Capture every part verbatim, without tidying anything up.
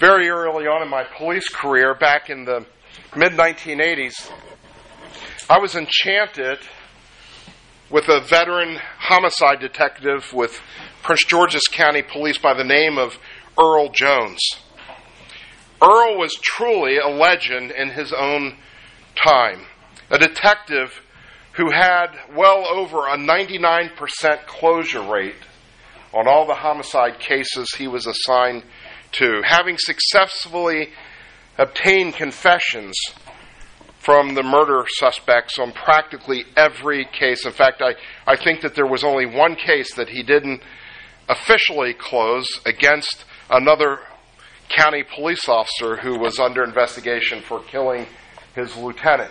very early on in my police career, back in the mid nineteen eighties, I was enchanted with a veteran homicide detective with Prince George's County Police by the name of Earl Jones. Earl was truly a legend in his own time, a detective who had well over a ninety-nine percent closure rate on all the homicide cases he was assigned to, having successfully obtained confessions from the murder suspects on practically every case. In fact, I, I think that there was only one case that he didn't officially close against another county police officer who was under investigation for killing his lieutenant.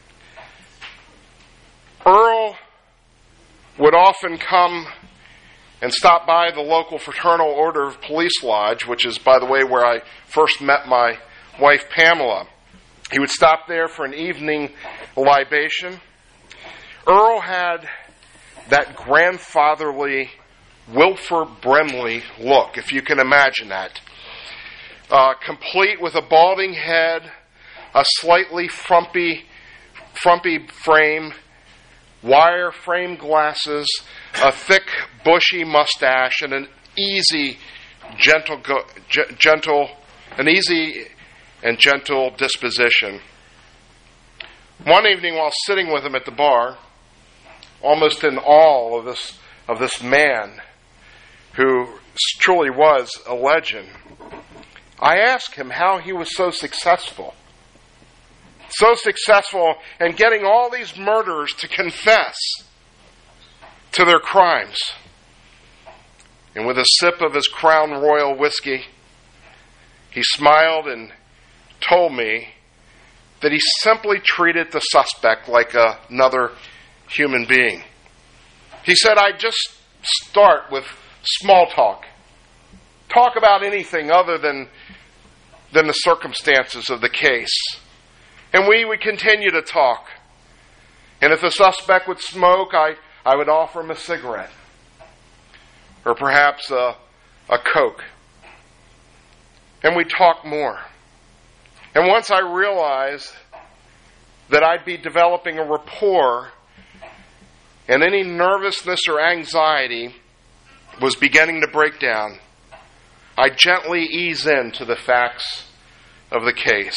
Earl would often come and stop by the local Fraternal Order of Police Lodge, which is, by the way, where I first met my wife, Pamela. He would stop there for an evening libation. Earl had that grandfatherly Wilford Brimley look, if you can imagine that. Uh, complete with a balding head, a slightly frumpy, frumpy frame, wire frame glasses, a thick, bushy mustache, and an easy, gentle, gentle, an easy and gentle disposition. One evening, while sitting with him at the bar, almost in awe of this of this man, who truly was a legend, I asked him how he was so successful. So successful in getting all these murderers to confess to their crimes. And with a sip of his Crown Royal whiskey, he smiled and told me that he simply treated the suspect like a, another human being. He said, I just start with small talk. Talk about anything other than, than the circumstances of the case. And we would continue to talk. And if the suspect would smoke, I, I would offer him a cigarette. Or perhaps a, a Coke. And we'd talk more. And once I realized that I'd be developing a rapport, and any nervousness or anxiety was beginning to break down, I gently ease into the facts of the case.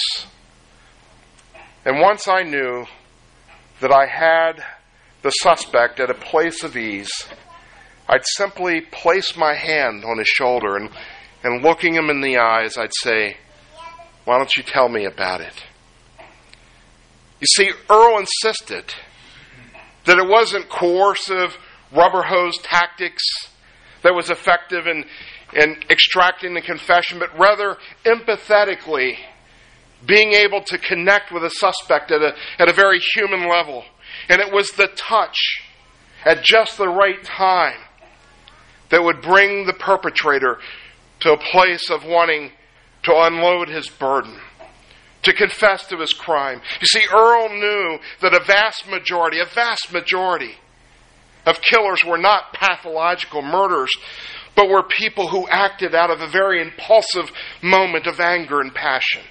And once I knew that I had the suspect at a place of ease, I'd simply place my hand on his shoulder and, and looking him in the eyes, I'd say, why don't you tell me about it? You see, Earl insisted that it wasn't coercive rubber hose tactics that was effective in, in extracting the confession, but rather empathetically being able to connect with a suspect at a, at a very human level. And it was the touch at just the right time that would bring the perpetrator to a place of wanting to unload his burden, to confess to his crime. You see, Earl knew that a vast majority, a vast majority of killers were not pathological murderers, but were people who acted out of a very impulsive moment of anger and passion.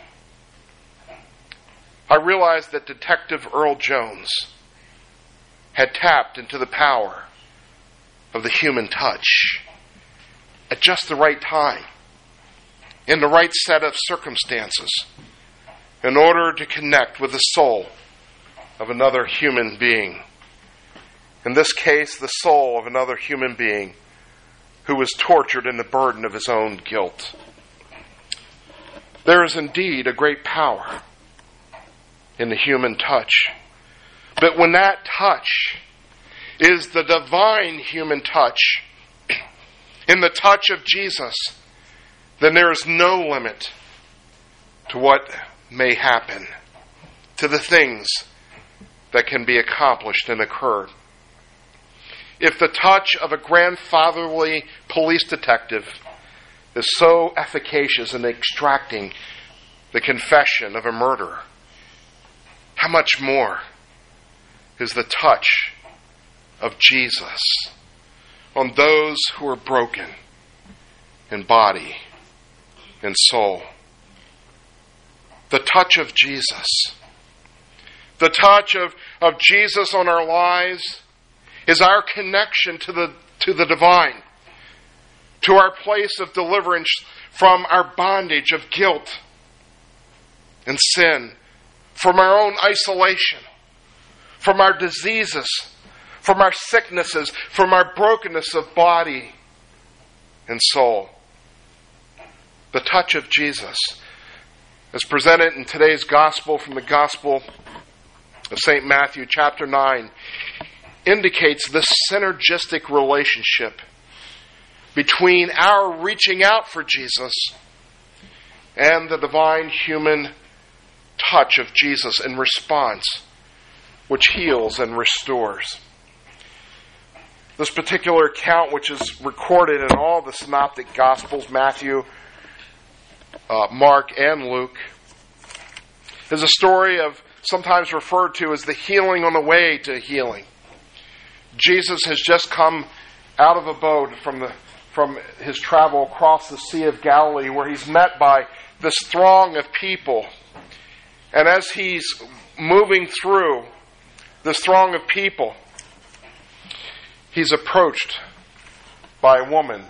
I realized that Detective Earl Jones had tapped into the power of the human touch at just the right time, in the right set of circumstances, in order to connect with the soul of another human being. In this case, the soul of another human being who was tortured in the burden of his own guilt. There is indeed a great power in the human touch. But when that touch is the divine human touch, in the touch of Jesus, then there is no limit to what may happen, to the things that can be accomplished and occurred. If the touch of a grandfatherly police detective is so efficacious in extracting the confession of a murderer, how much more is the touch of Jesus on those who are broken in body and soul? The touch of Jesus. The touch of, of Jesus on our lives is our connection to the, to the divine, to our place of deliverance from our bondage of guilt and sin, from our own isolation, from our diseases, from our sicknesses, from our brokenness of body and soul. The touch of Jesus, as presented in today's gospel from the Gospel of Saint Matthew, chapter nine, indicates this synergistic relationship between our reaching out for Jesus and the divine human touch of Jesus in response, which heals and restores. This particular account, which is recorded in all the synoptic Gospels, Matthew, uh, Mark, and Luke, is a story of, sometimes referred to as the healing on the way to healing. Jesus has just come out of a boat from the from his travel across the Sea of Galilee, where he's met by this throng of people. And as he's moving through this throng of people, he's approached by a woman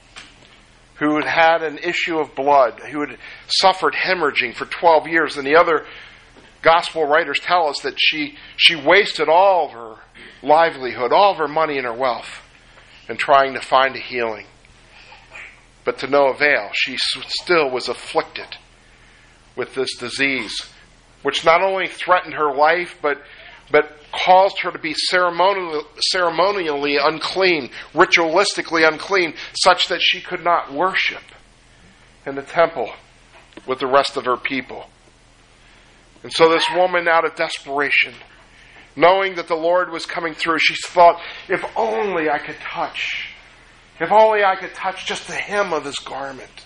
who had had an issue of blood, who had suffered hemorrhaging for twelve years. And the other gospel writers tell us that she, she wasted all of her livelihood, all of her money and her wealth in trying to find a healing. But to no avail. She still was afflicted with this disease, which not only threatened her life, but but caused her to be ceremonially, ceremonially unclean, ritualistically unclean, such that she could not worship in the temple with the rest of her people. And so this woman, out of desperation, knowing that the Lord was coming through, she thought, if only I could touch, if only I could touch just the hem of his garment,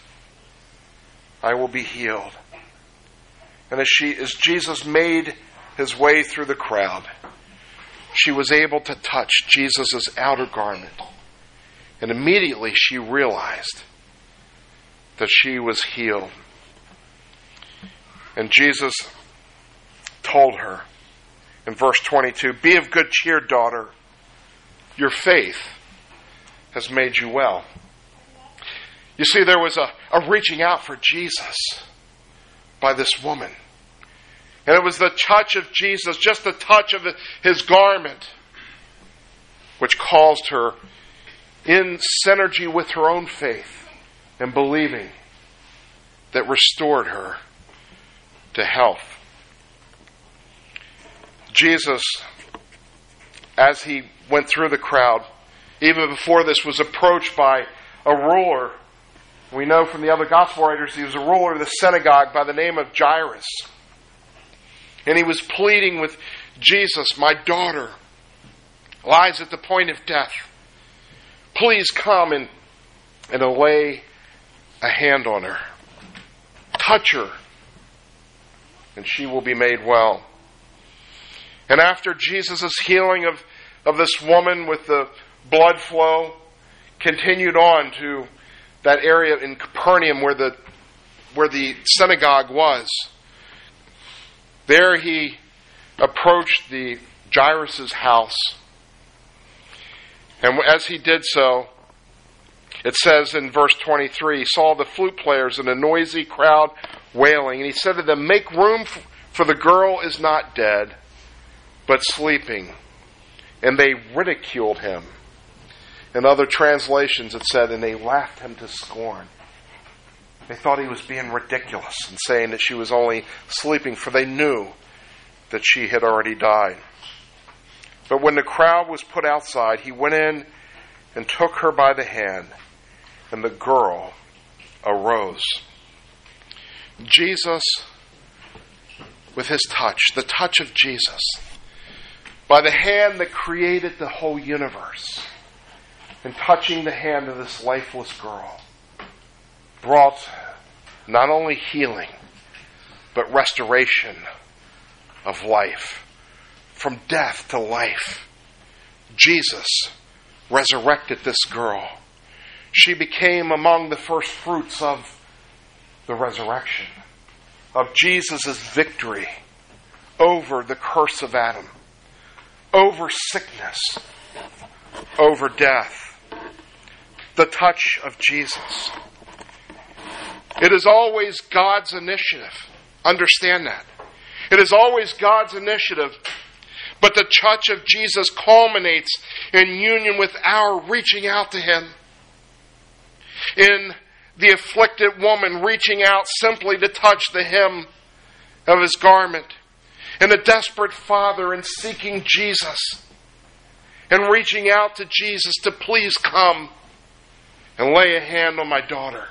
I will be healed. And as she, as Jesus made his way through the crowd, she was able to touch Jesus' outer garment. And immediately she realized that she was healed. And Jesus told her in verse twenty-two, "Be of good cheer, daughter. Your faith has made you well." You see, there was a, a reaching out for Jesus by this woman. And it was the touch of Jesus, just the touch of his garment, which caused her, in synergy with her own faith and believing, that restored her to health. Jesus, as he went through the crowd, even before this, was approached by a ruler. We know from the other gospel writers he was a ruler of the synagogue by the name of Jairus. And he was pleading with Jesus, "My daughter lies at the point of death. Please come and, and lay a hand on her. Touch her, and she will be made well." And after Jesus' healing of, of this woman with the blood flow, continued on to that area in Capernaum where the where the synagogue was. There he approached the Jairus' house. And as he did so, it says in verse twenty-three, he saw the flute players and a noisy crowd wailing. And he said to them, "Make room, for the girl is not dead, but sleeping." And they ridiculed him. In other translations it said, and they laughed him to scorn. They thought he was being ridiculous and saying that she was only sleeping, for they knew that she had already died. But when the crowd was put outside, he went in and took her by the hand, and the girl arose. Jesus, with his touch, the touch of Jesus, by the hand that created the whole universe, and touching the hand of this lifeless girl, brought not only healing, but restoration of life. From death to life. Jesus resurrected this girl. She became among the first fruits of the resurrection, of Jesus' victory over the curse of Adam, over sickness, over death. The touch of Jesus. It is always God's initiative. Understand that. It is always God's initiative. But the touch of Jesus culminates in union with our reaching out to Him. In the afflicted woman reaching out simply to touch the hem of His garment. And the desperate father in seeking Jesus and reaching out to Jesus to please come and lay a hand on my daughter.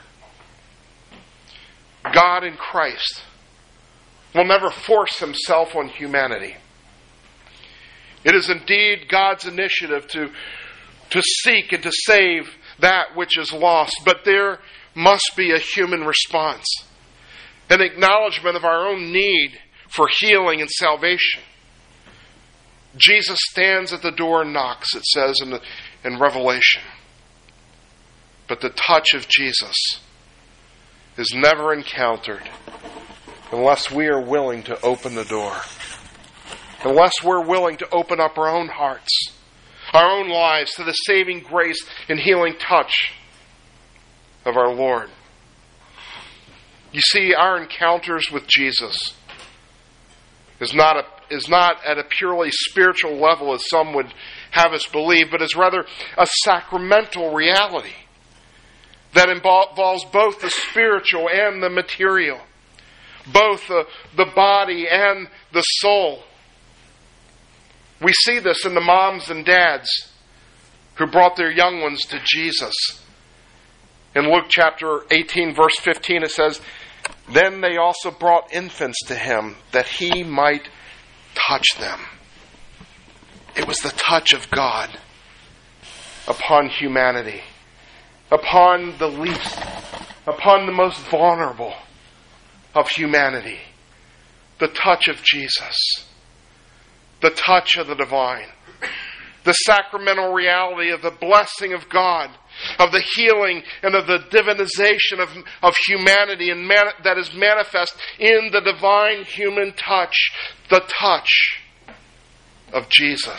God in Christ will never force Himself on humanity. It is indeed God's initiative to, to seek and to save that which is lost. But there must be a human response. An acknowledgement of our own need for healing and salvation. Jesus stands at the door and knocks, it says in, the, in Revelation. But the touch of Jesus is never encountered unless we are willing to open the door. Unless we're willing to open up our own hearts, our own lives to the saving grace and healing touch of our Lord. You see, our encounters with Jesus is not a, is not at a purely spiritual level as some would have us believe, but is rather a sacramental reality that involves both the spiritual and the material, both the, the body and the soul. We see this in the moms and dads who brought their young ones to Jesus. In Luke chapter eighteen, verse fifteen, it says, "Then they also brought infants to Him, that He might touch them." It was the touch of God upon humanity, upon the least, upon the most vulnerable of humanity. The touch of Jesus. The touch of the divine. The sacramental reality of the blessing of God, of the healing and of the divinization of, of humanity and man, that is manifest in the divine human touch, the touch of Jesus.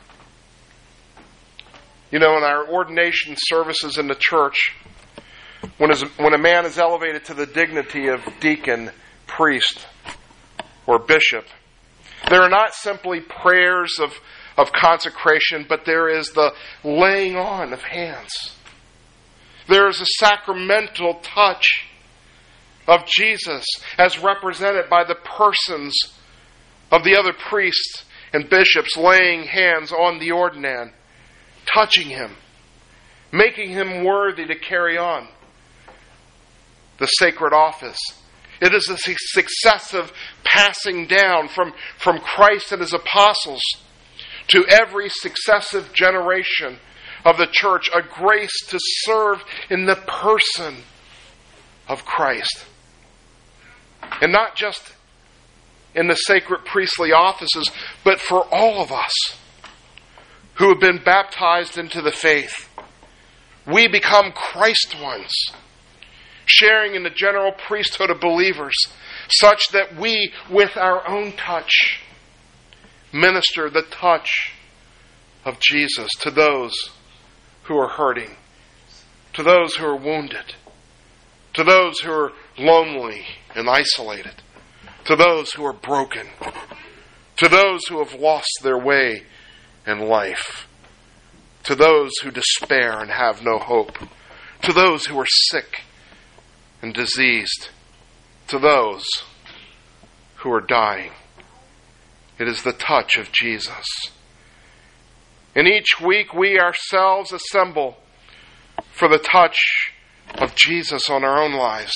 You know, in our ordination services in the church, when, is, when a man is elevated to the dignity of deacon, priest, or bishop, there are not simply prayers of, of consecration, but there is the laying on of hands. There is a sacramental touch of Jesus as represented by the persons of the other priests and bishops laying hands on the ordinand, touching him, making him worthy to carry on the sacred office. It is a successive passing down from, from Christ and His apostles to every successive generation of the church, a grace to serve in the person of Christ. And not just in the sacred priestly offices, but for all of us who have been baptized into the faith. We become Christ ones, sharing in the general priesthood of believers, such that we, with our own touch, minister the touch of Jesus to those who are hurting, to those who are wounded, to those who are lonely and isolated, to those who are broken, to those who have lost their way in life, to those who despair and have no hope, to those who are sick and diseased, to those who are dying. It is the touch of Jesus. And each week we ourselves assemble for the touch of Jesus on our own lives.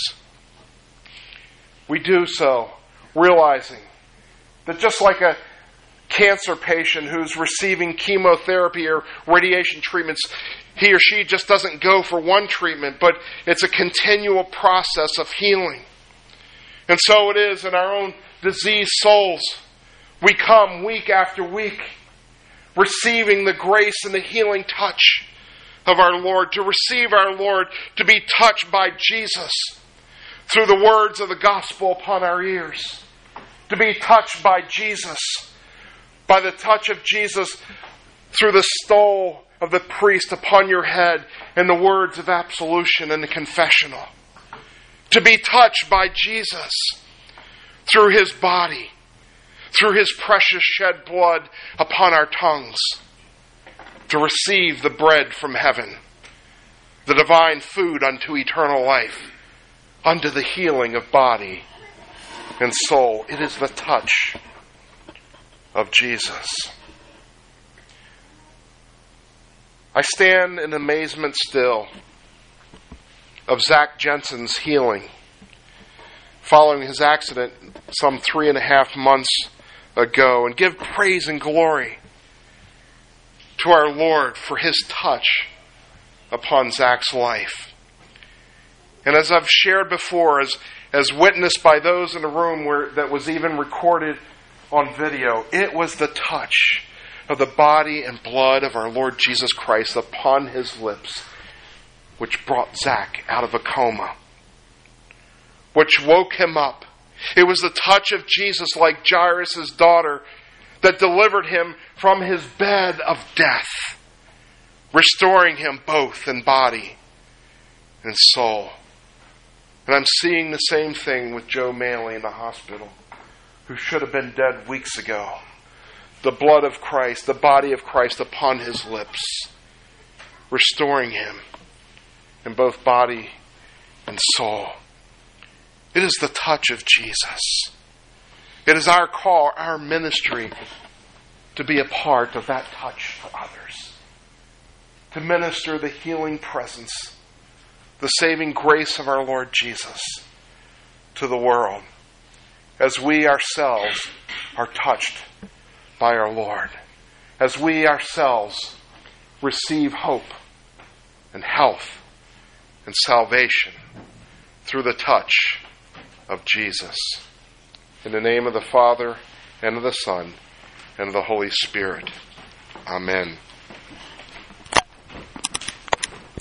We do so realizing that just like a cancer patient who's receiving chemotherapy or radiation treatments, he or she just doesn't go for one treatment, but it's a continual process of healing. And so it is in our own diseased souls. We come week after week, receiving the grace and the healing touch of our Lord, to receive our Lord, to be touched by Jesus through the words of the gospel upon our ears. To be touched by Jesus, by the touch of Jesus through the stole of the priest upon your head and the words of absolution and the confessional. To be touched by Jesus through His body, through His precious shed blood upon our tongues. To receive the bread from heaven, the divine food unto eternal life, unto the healing of body and soul. It is the touch of Jesus. I stand in amazement still of Zach Jensen's healing following his accident some three and a half months ago, and give praise and glory to our Lord for His touch upon Zach's life. And as I've shared before, as, as witnessed by those in the room where that was even recorded on video, it was the touch of the body and blood of our Lord Jesus Christ upon His lips which brought Zach out of a coma, which woke him up. It was the touch of Jesus, like Jairus' daughter, that delivered him from his bed of death, restoring him both in body and soul. And I'm seeing the same thing with Joe Manley in the hospital, who should have been dead weeks ago. The blood of Christ, the body of Christ upon his lips, restoring him in both body and soul. It is the touch of Jesus. It is our call, our ministry, to be a part of that touch for others. To minister the healing presence, the saving grace of our Lord Jesus to the world, as we ourselves are touched by our Lord, as we ourselves receive hope and health and salvation through the touch of Jesus. In the name of the Father, and of the Son, and of the Holy Spirit. Amen.